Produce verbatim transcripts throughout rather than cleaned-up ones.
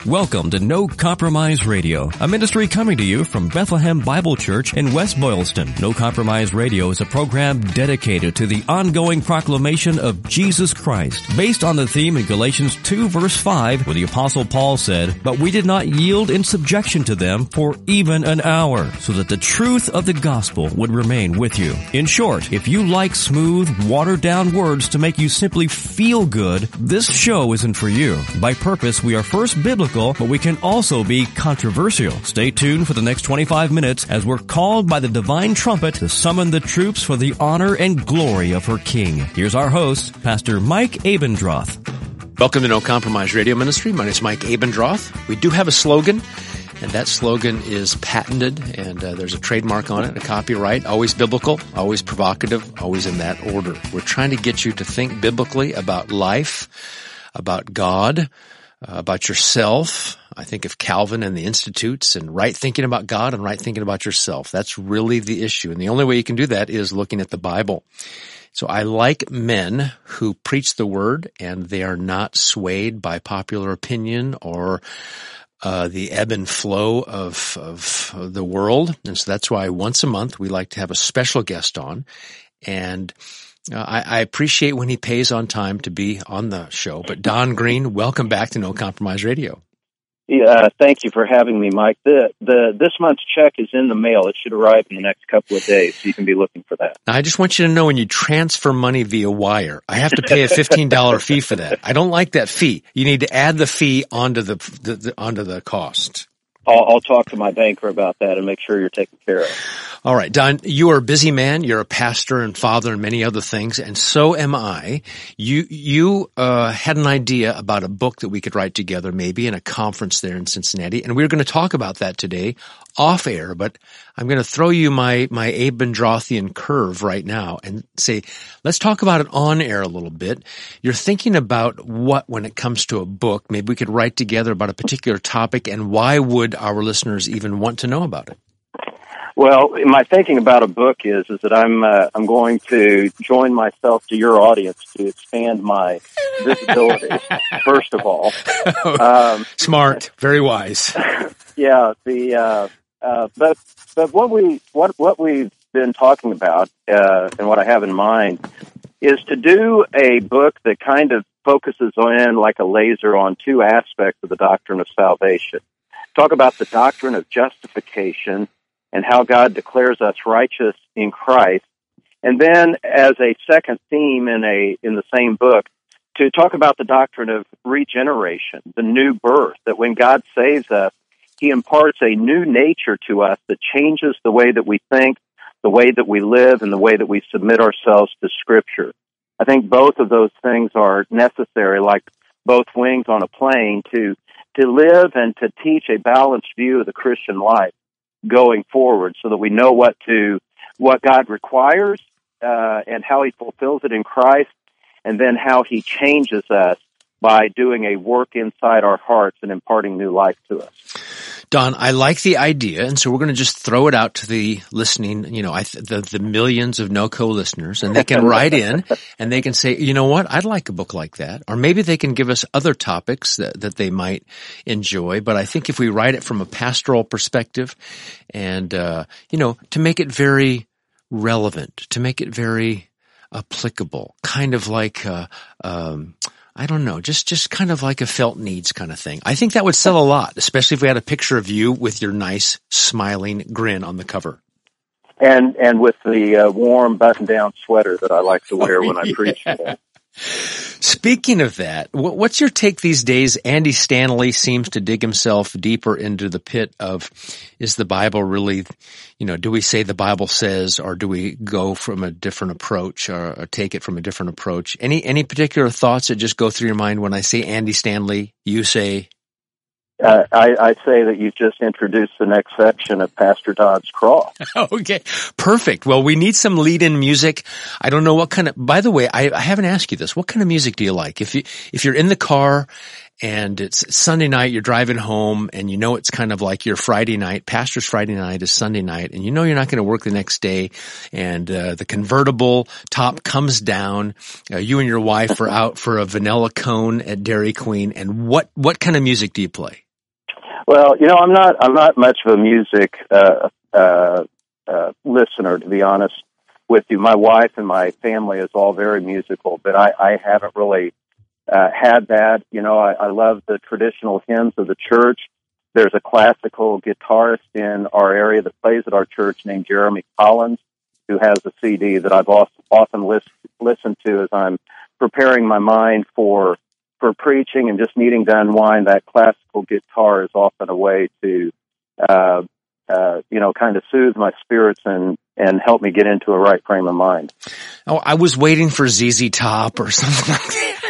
Welcome to No Compromise Radio, a ministry coming to you from Bethlehem Bible Church in West Boylston. No Compromise Radio is a program dedicated to the ongoing proclamation of Jesus Christ, based on the theme in Galatians two verse five, where the Apostle Paul said, "But we did not yield in subjection to them for even an hour, so that the truth of the gospel would remain with you." In short, if you like smooth, watered-down words to make you simply feel good, this show isn't for you. By purpose, we are first biblical, but we can also be controversial. Stay tuned for the next twenty-five minutes as we're called by the divine trumpet to summon the troops for the honor and glory of her King. Here's our host, Pastor Mike Abendroth. Welcome to No Compromise Radio Ministry. My name is Mike Abendroth. We do have a slogan, and that slogan is patented, and uh, there's a trademark on it, a copyright, always biblical, always provocative, always in that order. We're trying to get you to think biblically about life, about God, Uh, about yourself. I think of Calvin and the Institutes and right thinking about God and right thinking about yourself. That's really the issue. And the only way you can do that is looking at the Bible. So I like men who preach the word and they are not swayed by popular opinion or uh the ebb and flow of, of the world. And so that's why once a month we like to have a special guest on. And Uh, I, I appreciate when he pays on time to be on the show. But Don Green, welcome back to No Compromise Radio. Yeah, thank you for having me, Mike. The, the this month's check is in the mail. It should arrive in the next couple of days, so you can be looking for that. Now, I just want you to know when you transfer money via wire, I have to pay a fifteen dollars fee for that. I don't like that fee. You need to add the fee onto the, the, the onto the cost. I'll, I'll talk to my banker about that and make sure you're taken care of. All right, Don, you are a busy man. You're a pastor and father and many other things, and so am I. You you uh had an idea about a book that we could write together, maybe in a conference there in Cincinnati, and we were going to talk about that today off air. But I'm going to throw you my my Abendrothian curve right now and say, let's talk about it on air a little bit. You're thinking about what when it comes to a book. Maybe we could write together about a particular topic, and why would our listeners even want to know about it? Well, my thinking about a book is is that I'm uh, I'm going to join myself to your audience to expand my visibility. First of all, um, smart, very wise. Yeah, the uh, uh, but but what we what what we've been talking about uh, and what I have in mind is to do a book that kind of focuses in like a laser on two aspects of the doctrine of salvation. Talk about the doctrine of justification and how God declares us righteous in Christ. And then as a second theme in a in the same book, to talk about the doctrine of regeneration, the new birth, that when God saves us, He imparts a new nature to us that changes the way that we think, the way that we live, and the way that we submit ourselves to Scripture. I think both of those things are necessary, like both wings on a plane, to to live and to teach a balanced view of the Christian life going forward, so that we know what to what God requires uh, and how He fulfills it in Christ, and then how He changes us by doing a work inside our hearts and imparting new life to us. Don, I like the idea, and so we're going to just throw it out to the listening, you know, I th- the, the millions of NoCo listeners, and they can write in, and they can say, you know what, I'd like a book like that. Or maybe they can give us other topics that, that they might enjoy. But I think if we write it from a pastoral perspective and, uh, you know, to make it very relevant, to make it very applicable, kind of like, uh, um, I don't know, just, just kind of like a felt needs kind of thing. I think that would sell a lot, especially if we had a picture of you with your nice smiling grin on the cover. And, and with the uh, warm button-down sweater that I like to wear oh, when I yeah. preach today. Speaking of that, what's your take these days? Andy Stanley seems to dig himself deeper into the pit of, is the Bible really, you know, do we say the Bible says, or do we go from a different approach, or, or take it from a different approach? Any, any particular thoughts that just go through your mind when I say Andy Stanley, you say? Uh, I, I say that you've just introduced the next section of Pastor Dodd's Cross. Okay, perfect. Well, we need some lead-in music. I don't know what kind of, by the way, I, I haven't asked you this. What kind of music do you like? If you, if you're in the car and it's Sunday night, you're driving home and you know it's kind of like your Friday night, pastor's Friday night is Sunday night, and you know you're not going to work the next day, and uh, the convertible top comes down, uh, you and your wife are out for a vanilla cone at Dairy Queen, and what, what kind of music do you play? Well, you know, I'm not I'm not much of a music uh, uh, uh, listener, to be honest with you. My wife and my family is all very musical, but I, I haven't really uh, had that. You know, I, I love the traditional hymns of the church. There's a classical guitarist in our area that plays at our church named Jeremy Collins, who has a C D that I've often list, listened to as I'm preparing my mind for for preaching and just needing to unwind. That classical guitar is often a way to, uh, uh, you know, kind of soothe my spirits and, and help me get into a right frame of mind. Oh, I was waiting for Z Z Top or something like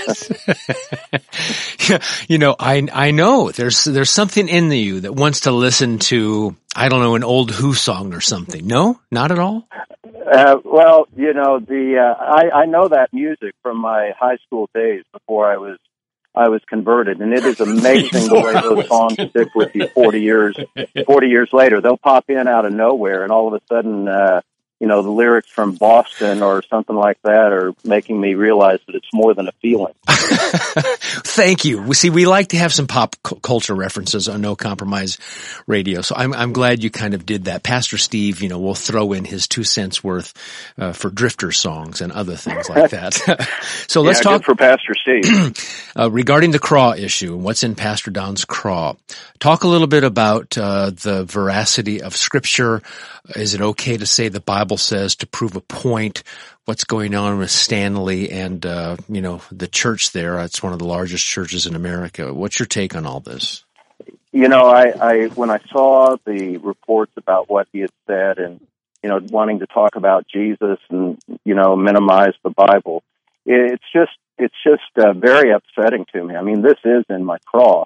that. Yeah, you know, I I know there's there's something in you that wants to listen to, I don't know, an old Who song or something. No, not at all. Uh, well, you know, the uh, I, I know that music from my high school days before I was I was converted, and it is amazing the way those songs stick with you forty years forty years later. They'll pop in out of nowhere, and all of a sudden, uh, you know, the lyrics from Boston or something like that are making me realize that it's more than a feeling. Thank you. We see, we like to have some pop cu- culture references on No Compromise Radio, so I'm, I'm glad you kind of did that. Pastor Steve, you know, will throw in his two cents worth uh, for Drifter songs and other things like that. So let's yeah, talk good for Pastor Steve. uh, regarding the craw issue and what's in Pastor Don's craw. Talk a little bit about uh, the veracity of Scripture. Is it okay to say the Bible says to prove a point? What's going on with Stanley and, uh, you know, the church there? It's one of the largest churches in America. What's your take on all this? You know, I, I when I saw the reports about what he had said and, you know, wanting to talk about Jesus and, you know, minimize the Bible, it's just, it's just uh, very upsetting to me. I mean, this is in my craw.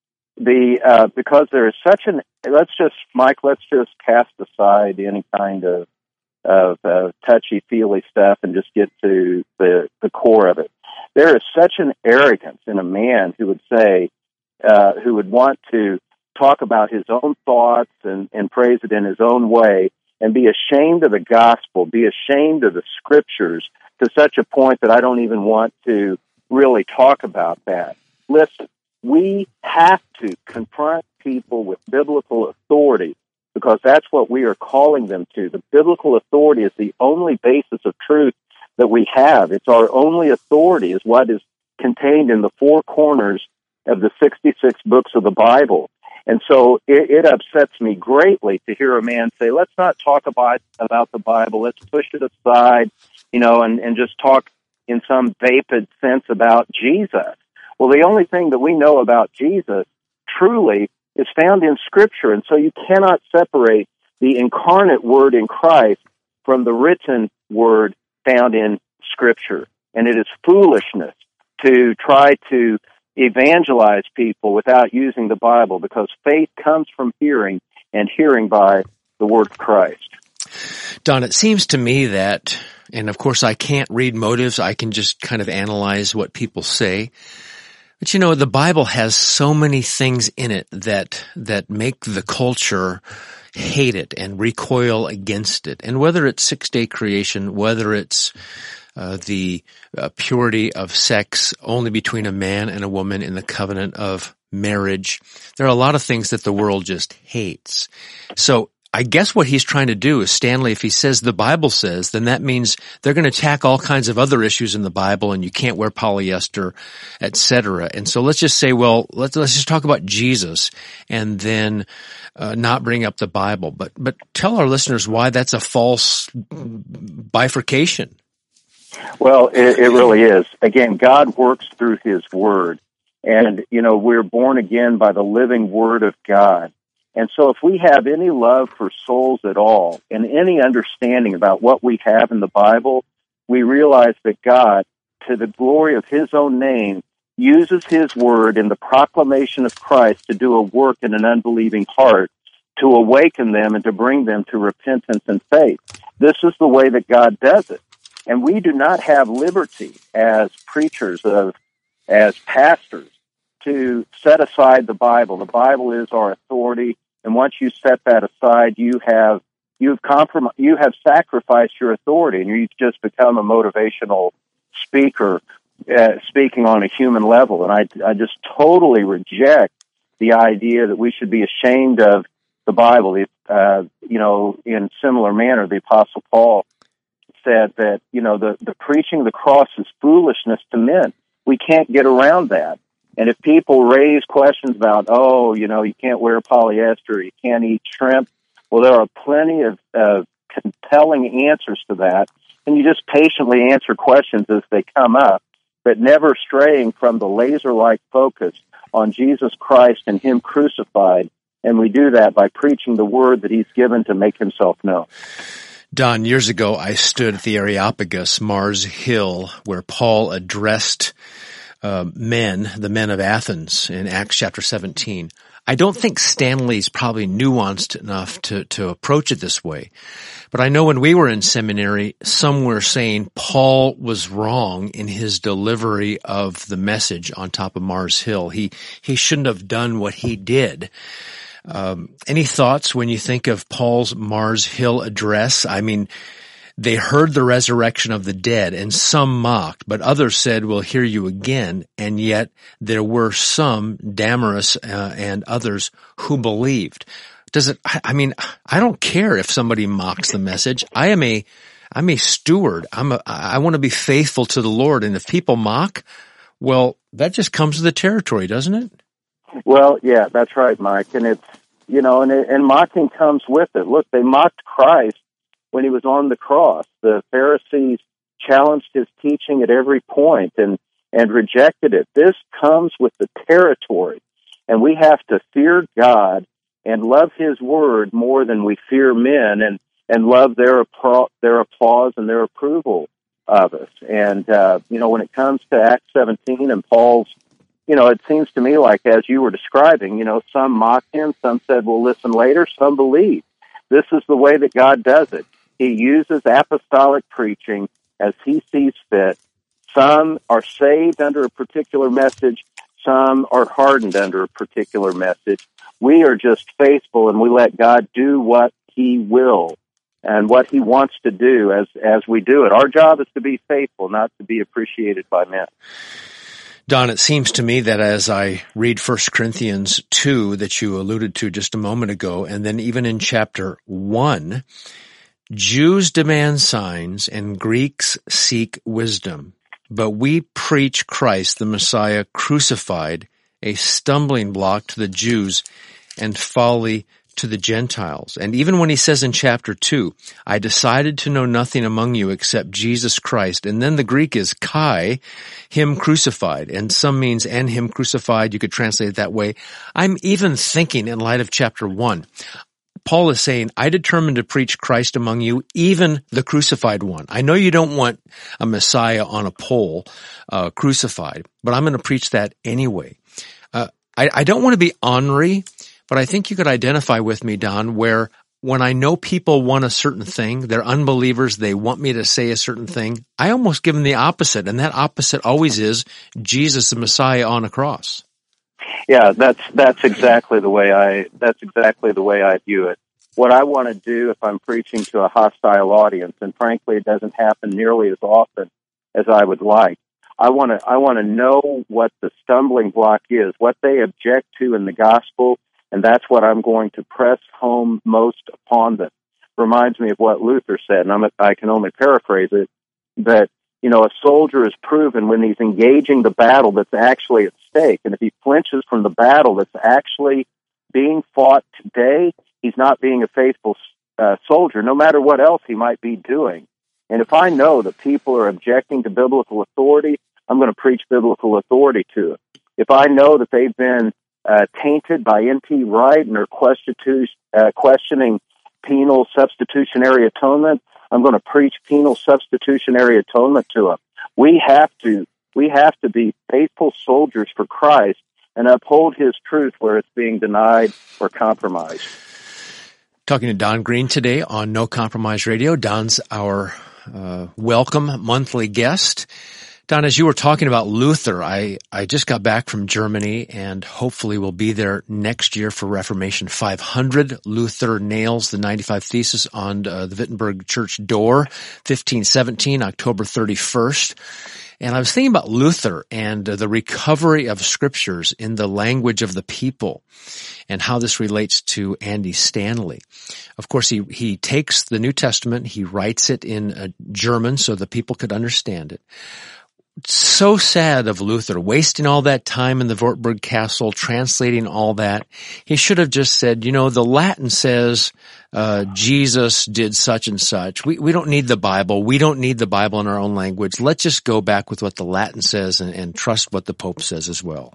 The, uh, because there is such an, let's just, Mike, let's just cast aside any kind of, of uh, touchy-feely stuff and just get to the, the core of it. There is such an arrogance in a man who would say, uh, who would want to talk about his own thoughts and, and praise it in his own way and be ashamed of the gospel, be ashamed of the scriptures to such a point that I don't even want to really talk about that. Listen, we have to confront people with biblical authority because that's what we are calling them to. The biblical authority is the only basis of truth that we have. It's our only authority is what is contained in the four corners of the sixty-six books of the Bible. And so it, it upsets me greatly to hear a man say, let's not talk about, about the Bible, let's push it aside, you know, and, and just talk in some vapid sense about Jesus. Well, the only thing that we know about Jesus truly is found in Scripture, and so you cannot separate the incarnate Word in Christ from the written Word found in Scripture. And it is foolishness to try to evangelize people without using the Bible, because faith comes from hearing, and hearing by the Word of Christ. Don, it seems to me that, and of course I can't read motives, I can just kind of analyze what people say. But you know, the Bible has so many things in it that, that make the culture hate it and recoil against it. And whether it's six-day creation, whether it's uh, the uh, purity of sex only between a man and a woman in the covenant of marriage, there are a lot of things that the world just hates. So I guess what he's trying to do is, Stanley, if he says the Bible says, then that means they're going to attack all kinds of other issues in the Bible, and you can't wear polyester, et cetera. And so let's just say, well, let's let's just talk about Jesus, and then uh, not bring up the Bible. But but tell our listeners why that's a false bifurcation. Well, it, it really is. Again, God works through His Word, and you know we're born again by the living Word of God. And so if we have any love for souls at all and any understanding about what we have in the Bible, we realize that God, to the glory of His own name, uses His Word in the proclamation of Christ to do a work in an unbelieving heart, to awaken them and to bring them to repentance and faith. This is the way that God does it. And we do not have liberty as preachers, of, as pastors, to set aside the Bible. The Bible is our authority. And once you set that aside, you have you've comprom- you have sacrificed your authority, and you've just become a motivational speaker, uh, speaking on a human level. And I, I just totally reject the idea that we should be ashamed of the Bible. Uh, you know, in similar manner, the Apostle Paul said that, you know, the, the preaching of the cross is foolishness to men. We can't get around that. And if people raise questions about, oh, you know, you can't wear polyester, you can't eat shrimp, well, there are plenty of uh, compelling answers to that. And you just patiently answer questions as they come up, but never straying from the laser-like focus on Jesus Christ and Him crucified. And we do that by preaching the word that He's given to make Himself known. Don, years ago, I stood at the Areopagus, Mars Hill, where Paul addressed uh, men, the men of Athens, in Acts chapter seventeen. I don't think Stanley's probably nuanced enough to, to approach it this way. But I know when we were in seminary, some were saying Paul was wrong in his delivery of the message on top of Mars Hill. He, he shouldn't have done what he did. Um, any thoughts when you think of Paul's Mars Hill address? I mean, they heard the resurrection of the dead, and some mocked, but others said, we'll hear you again. And yet there were some, Damaris uh, and others, who believed. Does it, I mean, I don't care if somebody mocks the message. I am a, I'm a steward. I'm a, I want to be faithful to the Lord. And if people mock, well, that just comes with the territory, doesn't it? Well, yeah, that's right, Mike. And it's, you know, and, it, and mocking comes with it. Look, they mocked Christ when He was on the cross. The Pharisees challenged His teaching at every point and, and rejected it. This comes with the territory. And we have to fear God and love His word more than we fear men, and, and love their, appro- their applause and their approval of us. And, uh, you know, when it comes to Acts seventeen and Paul's, you know, it seems to me like, as you were describing, you know, some mocked him, some said, we'll listen later, some believe. This is the way that God does it. He uses apostolic preaching as He sees fit. Some are saved under a particular message, some are hardened under a particular message. We are just faithful, and we let God do what He will and what He wants to do as, as we do it. Our job is to be faithful, not to be appreciated by men. Don, it seems to me that as I read First Corinthians two that you alluded to just a moment ago, and then even in chapter one, Jews demand signs and Greeks seek wisdom, but we preach Christ, the Messiah, crucified, a stumbling block to the Jews and folly to the Gentiles. And even when he says in chapter two, I decided to know nothing among you except Jesus Christ. And then the Greek is Kai, Him crucified. And some means and Him crucified. You could translate it that way. I'm even thinking in light of chapter one, Paul is saying, I determined to preach Christ among you, even the crucified one. I know you don't want a Messiah on a pole, uh, crucified, but I'm going to preach that anyway. Uh, I, I don't want to be ornery, but I think you could identify with me, Don, where when I know people want a certain thing, they're unbelievers, they want me to say a certain thing, I almost give them the opposite, and that opposite always is Jesus, the Messiah, on a cross. Yeah, that's that's exactly the way I that's exactly the way I view it. What I want to do if I'm preaching to a hostile audience, and frankly, it doesn't happen nearly as often as I would like. I want to I want to know what the stumbling block is, what they object to in the gospel, and that's what I'm going to press home most upon them. Reminds me of what Luther said, and I'm, I can only paraphrase it, that, you know, a soldier is proven when he's engaging the battle that's actually at stake. And if he flinches from the battle that's actually being fought today, he's not being a faithful uh, soldier, no matter what else he might be doing. And if I know that people are objecting to biblical authority, I'm going to preach biblical authority to them. If I know that they've been uh, tainted by N T Wright and are questioning, uh, questioning penal substitutionary atonement, I'm going to preach penal substitutionary atonement to them. We have to, we have to be faithful soldiers for Christ and uphold His truth where it's being denied or compromised. Talking to Don Green today on No Compromise Radio. Don's our uh, welcome monthly guest. Don, as you were talking about Luther, I, I just got back from Germany and hopefully will be there next year for Reformation five hundred. Luther nails the ninety-five Thesis on uh, the Wittenberg church door, fifteen seventeen, October thirty-first. And I was thinking about Luther and uh, the recovery of scriptures in the language of the people and how this relates to Andy Stanley. Of course, he, he takes the New Testament, he writes it in uh, German so the people could understand it. So sad of Luther, wasting all that time in the Wartburg Castle, translating all that. He should have just said, you know, the Latin says, uh, Jesus did such and such. We, we don't need the Bible. We don't need the Bible in our own language. Let's just go back with what the Latin says and, and trust what the Pope says as well.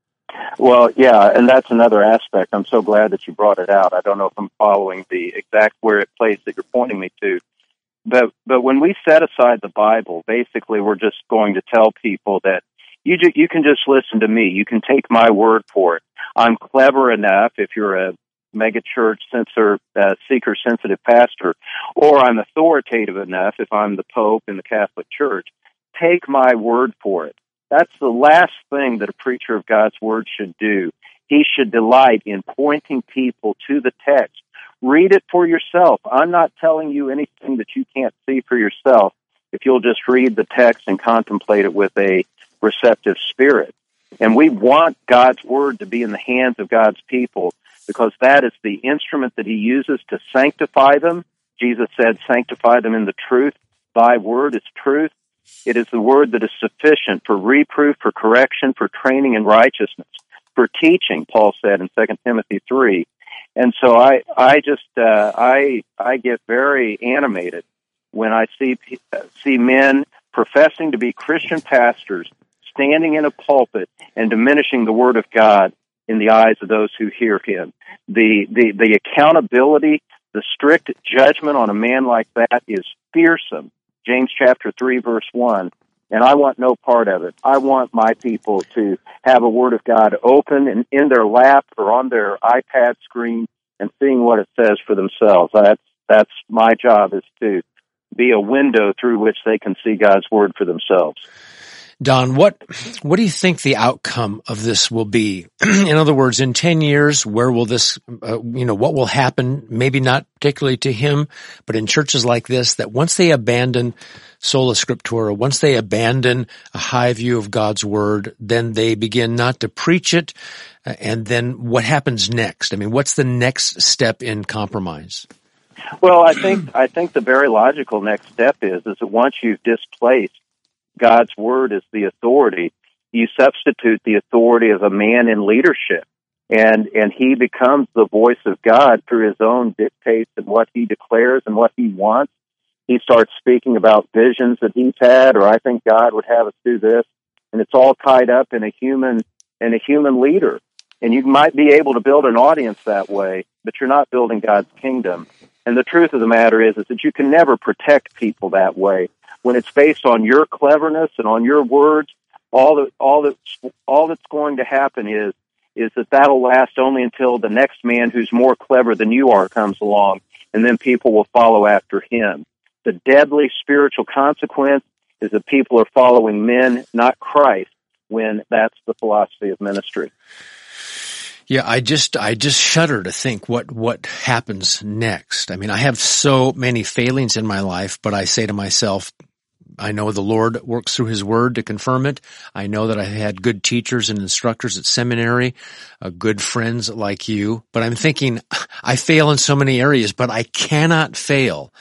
Well, yeah, and that's another aspect. I'm so glad that you brought it out. I don't know if I'm following the exact where it place that you're pointing me to. But but when we set aside the Bible, basically we're just going to tell people that you ju- you can just listen to me. You can take my word for it. I'm clever enough, if you're a megachurch censor, uh, seeker-sensitive pastor, or I'm authoritative enough, if I'm the Pope in the Catholic Church, take my word for it. That's the last thing that a preacher of God's word should do. He should delight in pointing people to the text. Read it for yourself. I'm not telling you anything that you can't see for yourself if you'll just read the text and contemplate it with a receptive spirit. And we want God's word to be in the hands of God's people because that is the instrument that he uses to sanctify them. Jesus said, sanctify them in the truth. Thy word is truth. It is the word that is sufficient for reproof, for correction, for training in righteousness, for teaching, Paul said in Second Timothy three. And so I, I just, uh, I, I get very animated when I see, see men professing to be Christian pastors standing in a pulpit and diminishing the word of God in the eyes of those who hear him. The, the, the accountability, the strict judgment on a man like that is fearsome. James chapter three, verse one. And I want no part of it. I want my people to have a word of God open and in their lap or on their iPad screen and seeing what it says for themselves. That's, that's my job, is to be a window through which they can see God's word for themselves. Don, what what do you think the outcome of this will be? In other words, in ten years, where will this, uh, you know, what will happen? Maybe not particularly to him, but in churches like this, that once they abandon sola scriptura, once they abandon a high view of God's word, then they begin not to preach it. Uh, and then what happens next? I mean, what's the next step in compromise? Well, I think I think the very logical next step is is that once you've displaced God's word as the authority, you substitute the authority of a man in leadership, and and he becomes the voice of God through his own dictates and what he declares and what he wants. He starts speaking about visions that he's had, or I think God would have us do this, and it's all tied up in a human in a human leader. And you might be able to build an audience that way, but you're not building God's kingdom. And the truth of the matter is, is that you can never protect people that way. When it's based on your cleverness and on your words, all that all that all that's going to happen is is that that'll last only until the next man who's more clever than you are comes along, and then people will follow after him. The deadly spiritual consequence is that people are following men, not Christ, when that's the philosophy of ministry. Yeah, I just, I just shudder to think what, what happens next. I mean, I have so many failings in my life, but I say to myself, I know the Lord works through his word to confirm it. I know that I had good teachers and instructors at seminary, uh, good friends like you, but I'm thinking I fail in so many areas, but I cannot fail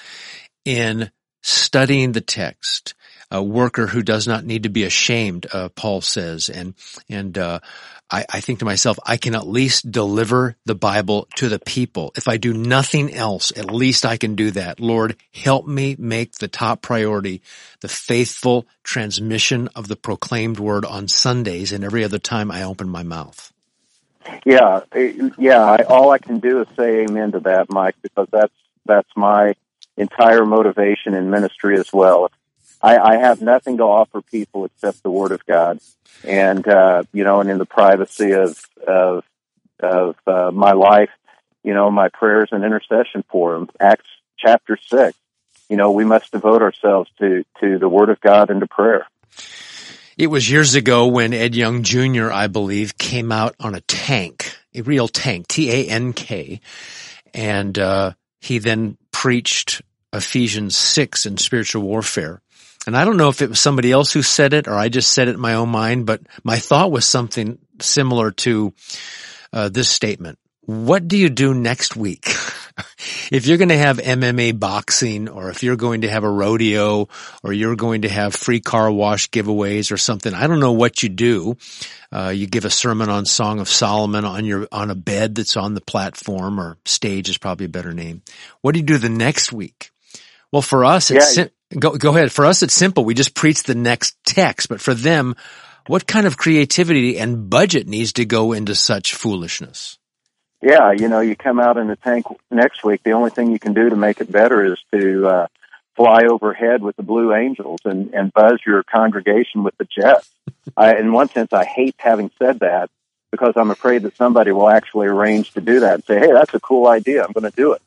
in studying the text. A worker who does not need to be ashamed, uh, Paul says, and, and, uh, I, I think to myself, I can at least deliver the Bible to the people. If I do nothing else, at least I can do that. Lord, help me make the top priority the faithful transmission of the proclaimed word on Sundays and every other time I open my mouth. Yeah, yeah. I, all I can do is say amen to that, Mike, because that's that's my entire motivation in ministry as well. I, I have nothing to offer people except the Word of God, and uh, you know, and in the privacy of of of uh, my life, you know, my prayers and intercession for them. Acts chapter six. You know, we must devote ourselves to to the Word of God and to prayer. It was years ago when Ed Young Junior, I believe, came out on a tank, a real tank, T A N K, and uh he then preached Ephesians six in spiritual warfare. And I don't know if it was somebody else who said it or I just said it in my own mind, but my thought was something similar to uh, this statement. What do you do next week? If you're going to have M M A boxing, or if you're going to have a rodeo, or you're going to have free car wash giveaways or something, I don't know what you do. Uh, you give a sermon on Song of Solomon on your, on a bed that's on the platform, or stage is probably a better name. What do you do the next week? Well, for us, it's, Yeah. sim- go, go ahead. For us, it's simple. We just preach the next text. But for them, what kind of creativity and budget needs to go into such foolishness? Yeah, you know, you come out in the tank next week. The only thing you can do to make it better is to uh, fly overhead with the Blue Angels and, and buzz your congregation with the jets. I, in one sense, I hate having said that because I'm afraid that somebody will actually arrange to do that and say, hey, that's a cool idea. I'm going to do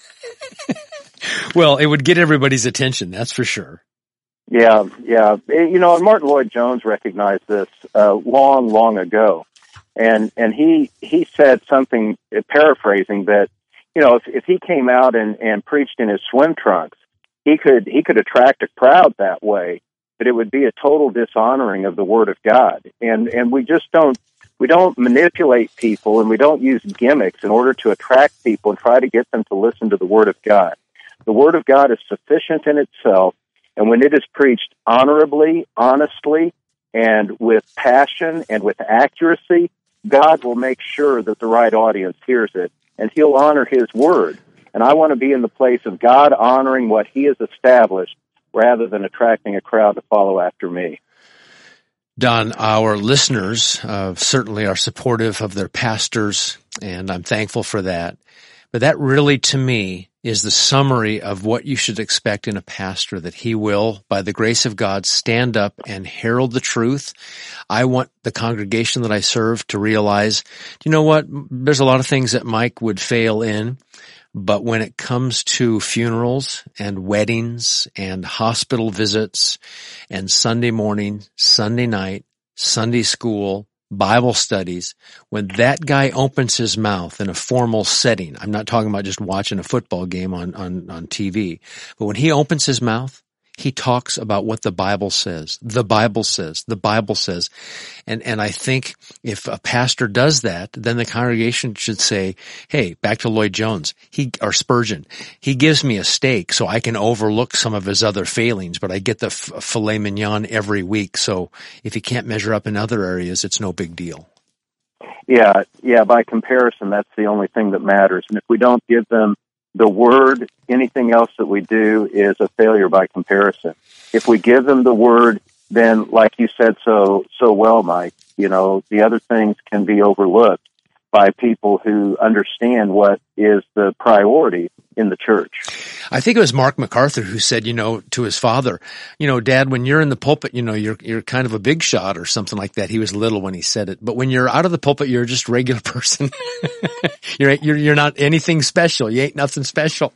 it. Well, it would get everybody's attention, that's for sure. Yeah, yeah. You know, and Martin Lloyd-Jones recognized this uh, long, long ago. And and he he said something, uh, paraphrasing, that, you know, if, if he came out and, and preached in his swim trunks, he could he could attract a crowd that way, but it would be a total dishonoring of the Word of God. And and we just don't we don't manipulate people, and we don't use gimmicks in order to attract people and try to get them to listen to the Word of God. The Word of God is sufficient in itself, and when it is preached honorably, honestly, and with passion and with accuracy, God will make sure that the right audience hears it, and He'll honor His Word. And I want to be in the place of God honoring what He has established rather than attracting a crowd to follow after me. Don, our listeners uh, certainly are supportive of their pastors, and I'm thankful for that. But that really, to me, is the summary of what you should expect in a pastor, that he will, by the grace of God, stand up and herald the truth. I want the congregation that I serve to realize, you know what, there's a lot of things that Mike would fail in, but when it comes to funerals and weddings and hospital visits and Sunday morning, Sunday night, Sunday school, Bible studies, when that guy opens his mouth in a formal setting, I'm not talking about just watching a football game on, on, on T V, but when he opens his mouth, he talks about what the Bible says. The Bible says, the Bible says. And, and I think if a pastor does that, then the congregation should say, hey, back to Lloyd-Jones, he, or Spurgeon, he gives me a steak so I can overlook some of his other failings, but I get the f- filet mignon every week. So if he can't measure up in other areas, it's no big deal. Yeah, yeah, by comparison, that's the only thing that matters. And if we don't give them the Word, anything else that we do is a failure by comparison. If we give them the Word, then, like you said so so well, Mike, you know, the other things can be overlooked by people who understand what is the priority in the church. I think it was Mark MacArthur who said, you know, to his father, you know, Dad, when you're in the pulpit, you know, you're you're kind of a big shot or something like that. He was little when he said it, but when you're out of the pulpit, you're just a regular person. you're you're you're not anything special. You ain't nothing special.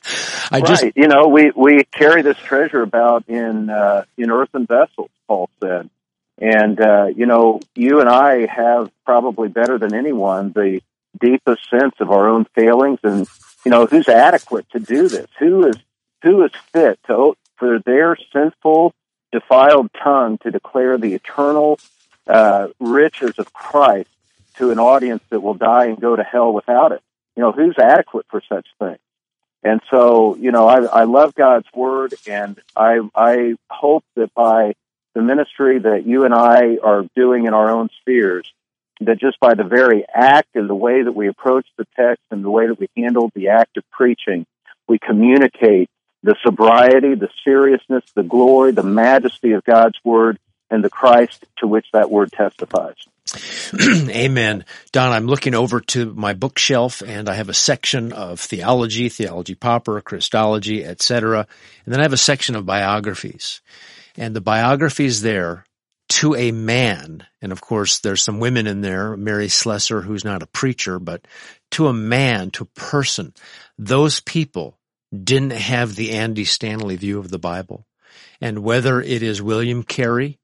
I right. just, you know, we we carry this treasure about in uh, in earthen vessels, Paul said. And, uh, you know, you and I have probably better than anyone the deepest sense of our own failings and, you know, who's adequate to do this? Who is who is fit to for their sinful, defiled tongue to declare the eternal uh, riches of Christ to an audience that will die and go to hell without it? You know, who's adequate for such things? And so, you know, I, I love God's Word, and I I hope that by the ministry that you and I are doing in our own spheres, that just by the very act and the way that we approach the text and the way that we handle the act of preaching, we communicate the sobriety, the seriousness, the glory, the majesty of God's Word, and the Christ to which that Word testifies. Amen. Don, I'm looking over to my bookshelf, and I have a section of theology, theology proper, Christology, et cetera. And then I have a section of biographies. And the biographies there, to a man, and of course there's some women in there, Mary Slessor, who's not a preacher, but to a man, to a person, those people didn't have the Andy Stanley view of the Bible. And whether it is William Carey,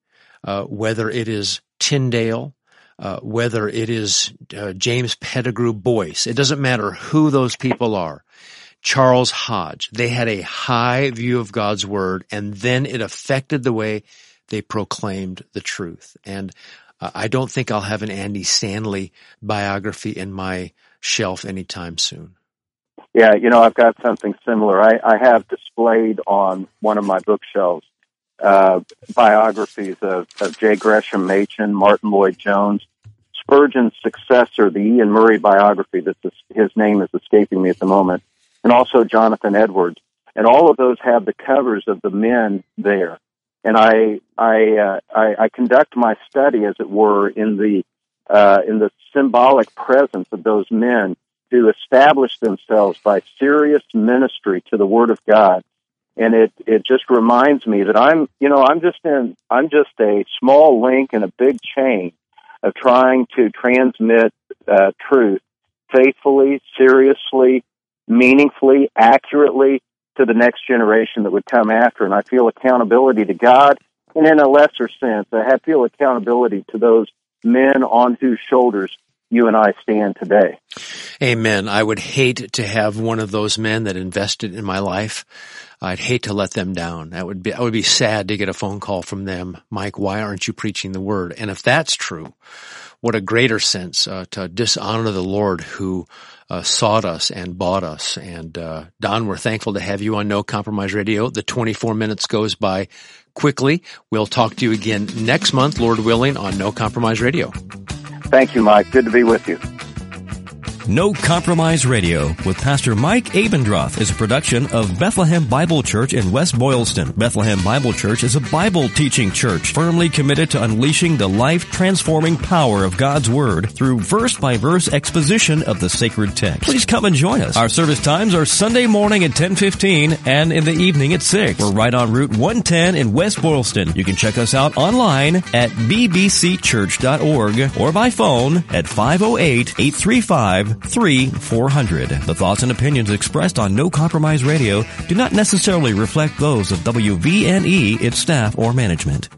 uh, whether it is Tyndale, uh, whether it is uh, James Pettigrew Boyce. It doesn't matter who those people are. Charles Hodge. They had a high view of God's Word, and then it affected the way they proclaimed the truth. And uh, I don't think I'll have an Andy Stanley biography in my shelf anytime soon. Yeah, you know, I've got something similar. I, I have displayed on one of my bookshelves uh, biographies of, of J. Gresham Machen, Martin Lloyd-Jones, Spurgeon's successor, the Ian Murray biography, that his name is escaping me at the moment, and also Jonathan Edwards. And all of those have the covers of the men there. And I I uh, I, I conduct my study, as it were, in the uh, in the symbolic presence of those men who establish themselves by serious ministry to the Word of God. And it, it just reminds me that I'm, you know, I'm just in, I'm just a small link in a big chain of trying to transmit uh, truth faithfully, seriously, meaningfully, accurately to the next generation that would come after. And I feel accountability to God, and in a lesser sense, I feel accountability to those men on whose shoulders you and I stand today. Amen. I would hate to have one of those men that invested in my life. I'd hate to let them down. That would be, I would be sad to get a phone call from them. Mike, why aren't you preaching the Word? And if that's true, what a greater sense uh, to dishonor the Lord who uh, sought us and bought us. And uh, Don, we're thankful to have you on No Compromise Radio. The twenty-four minutes goes by quickly. We'll talk to you again next month, Lord willing, on No Compromise Radio. Thank you, Mike. Good to be with you. No Compromise Radio with Pastor Mike Abendroth is a production of Bethlehem Bible Church in West Boylston. Bethlehem Bible Church is a Bible teaching church firmly committed to unleashing the life-transforming power of God's Word through verse-by-verse exposition of the sacred text. Please come and join us. Our service times are Sunday morning at ten fifteen and in the evening at six. We're right on Route one ten in West Boylston. You can check us out online at b b c church dot org or by phone at five oh eight, eight three five, three four hundred. The thoughts and opinions expressed on No Compromise Radio do not necessarily reflect those of W V N E, its staff, or management.